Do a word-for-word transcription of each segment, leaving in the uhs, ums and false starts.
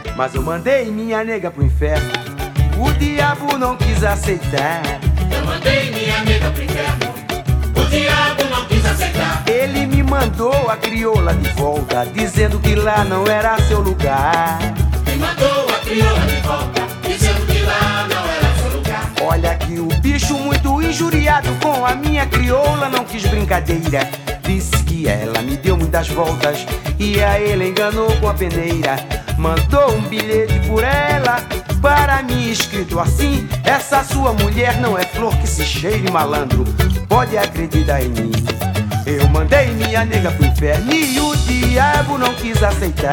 mas eu mandei minha nega pro inferno. O diabo não quis aceitar. Eu mandei minha nega pro inferno. O diabo não quis aceitar. Ele me mandou a crioula de volta, dizendo que lá não era seu lugar. Me mandou a crioula de volta, dizendo que lá não era seu lugar. Olha que o bicho muito injuriado com a minha crioula não quis brincadeira. Disse que ela me deu muitas voltas e a ele enganou com a peneira. Mandou um bilhete por ela para mim escrito assim: essa sua mulher não é flor que se cheire, malandro, pode acreditar em mim. Eu mandei minha nega pro inferno e o diabo não quis aceitar.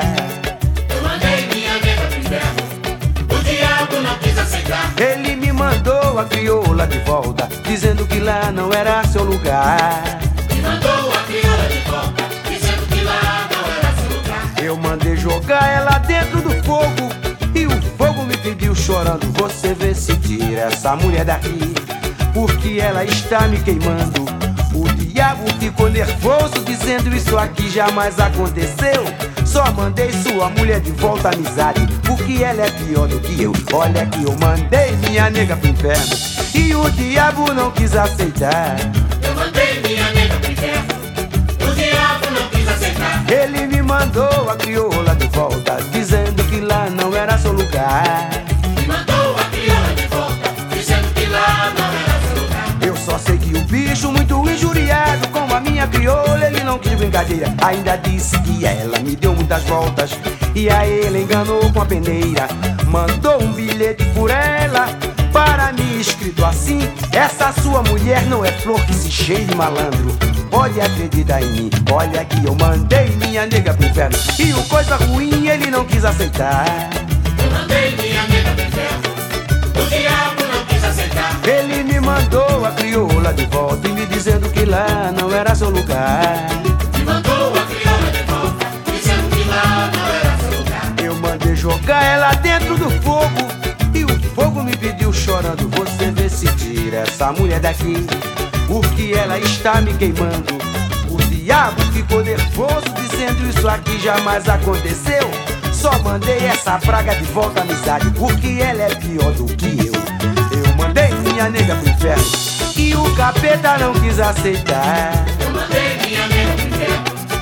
Eu mandei minha nega pro inferno. O diabo não quis aceitar. Ele me mandou a crioula de volta, dizendo que lá não era seu lugar. Me mandou a crioula de volta, dizendo que lá não era seu lugar. Eu mandei jogar ela dentro do fogo e o fogo me pediu chorando: você vê se tira essa mulher daqui, porque ela está me queimando. O diabo ficou nervoso, dizendo: isso aqui jamais aconteceu. Só mandei sua mulher de volta, amizade, porque ela é pior do que eu. Olha que eu mandei minha nega pro inferno e o diabo não quis aceitar. Eu mandei minha nega pro inferno. O diabo não quis aceitar. Ele me mandou a crioula de volta, dizendo que lá não era seu lugar. Me mandou a crioula de volta, dizendo que lá não era seu lugar. Eu só sei que o bicho muito injuriado com a minha crioula, ele não quis brincadeira. Ainda disse que ela me deu muitas voltas e a ele enganou com a peneira. Mandou um bilhete por ela para mim escrito assim: essa sua mulher não é flor que se cheire, malandro, pode acreditar em mim. Olha que eu mandei minha nega pro inferno e o coisa ruim ele não quis aceitar. Eu mandei minha nega pro inferno. O diabo não quis aceitar. Ele me mandou a crioula de volta e me dizendo que lá não era seu lugar. Me mandou a crioula de volta, dizendo que lá não era seu lugar. Eu mandei jogar ela dentro do fogo e o fogo me pediu chorando: você vê se tira essa mulher daqui, porque ela está me queimando. O diabo ficou nervoso, dizendo: isso aqui jamais aconteceu. Só mandei essa praga de volta, amizade, porque ela é pior do que eu. Eu mandei minha nega pro inferno e o capeta não quis aceitar. Eu mandei minha nega pro inferno.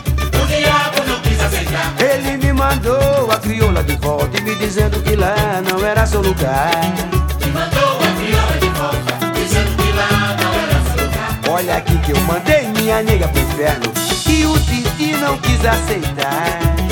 O diabo não quis aceitar. Ele me mandou a crioula de volta e me dizendo que lá não era seu lugar. Me mandou a crioula de volta, dizendo que lá não era seu lugar. Olha aqui que eu mandei minha nega pro inferno e o Titi não quis aceitar.